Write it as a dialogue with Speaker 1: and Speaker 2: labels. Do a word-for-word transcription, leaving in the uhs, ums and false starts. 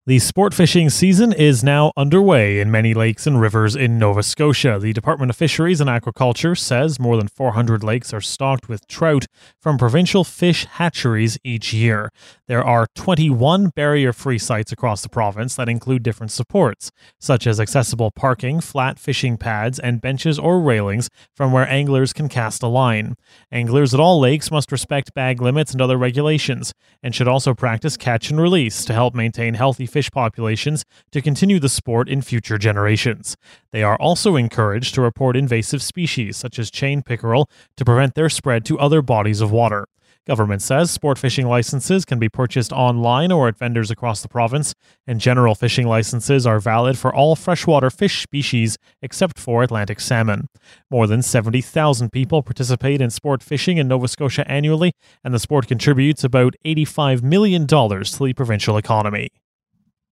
Speaker 1: The sport fishing season is now underway in many lakes and rivers in Nova Scotia. The Department of Fisheries and Aquaculture says more than four hundred lakes are stocked with trout from provincial fish hatcheries each year. There are twenty-one barrier-free sites across the province that include different supports, such as accessible parking, flat fishing pads, and benches or railings from where anglers can cast a line. Anglers at all lakes must respect bag limits and other regulations, and should also practice catch and release to help maintain healthy fish populations to continue the sport in future generations. They are also encouraged to report invasive species such as chain pickerel to prevent their spread to other bodies of water. Government says sport fishing licenses can be purchased online or at vendors across the province, and general fishing licenses are valid for all freshwater fish species except for Atlantic salmon. More than seventy thousand people participate in sport fishing in Nova Scotia annually, and the sport contributes about eighty-five million dollars to the provincial economy.